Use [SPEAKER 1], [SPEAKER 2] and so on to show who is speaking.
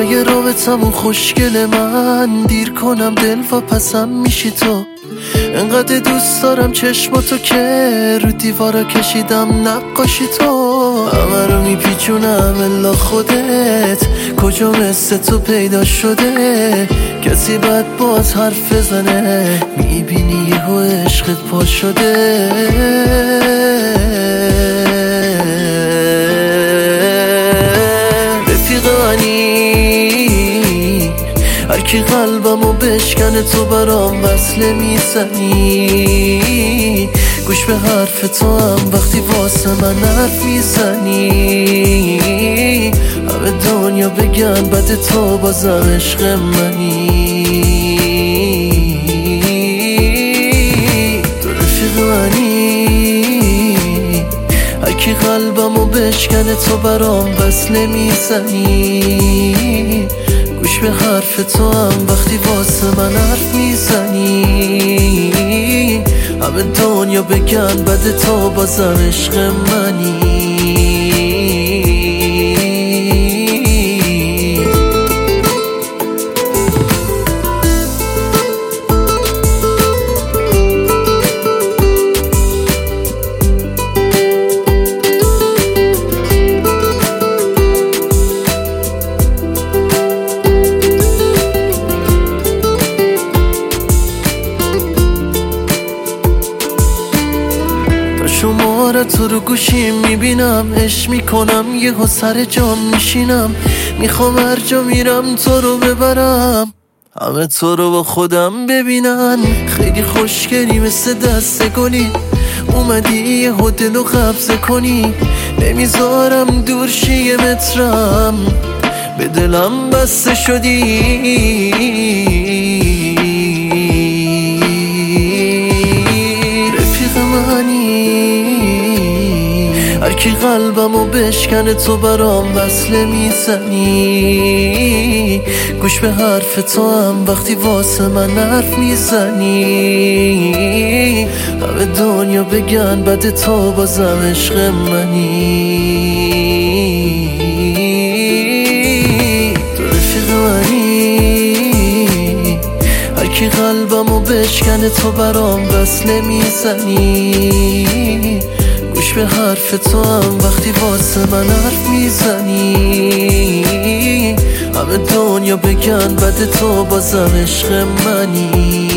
[SPEAKER 1] اگه رابطمون خوشگل من دیر کنم دل و پسم میشی تو. انقدر دوست دارم چشماتو که رو دیوارا کشیدم نقاشی تو. همه رو میپیچونم الا خودت کجا مثل تو پیدا شده. کسی بد باز حرف بزنه میبینی یهو عشقت پا شده. هرکی قلبمو بشکنه تو برام وصله میزنی. گوش به حرف تو هم وقتی واسه من حرف میزنی. همه دنیا بگن بد تو بازم عشق منی. تو رفیق منی. هرکی قلبمو بشکنه تو برام وصله میزنی. گوش به حرف تو هم وقتی واسه من حرف میزنی. همه دنیا بگن بد تو بازم عشق منی. شماره تو رو گوشیم میبینم عشق میکنم یهو سر جام میشینم. میخوام هر جا میرم تو رو ببرم همه تو رو با خودم ببینن. خیلی خوشگلی مثل دست گلی اومدی یهو دلو قبضه کنی. نمیذارم دور شی یه مترم به دلم بسته شدی. هرکی قلبمو بشکنه تو برام وصله میزنی. گوش به حرف تو هم وقتی واسه من حرف میزنی. همه دنیا بگن بد تو بازم عشق منی. تو رفیق منی. هرکی قلبمو بشکنه تو برام وصله میزنی. گوش به حرف تو هم وقتی واسه من حرف میزنی. همه دنیا بگن بد تو بازم عشق منی.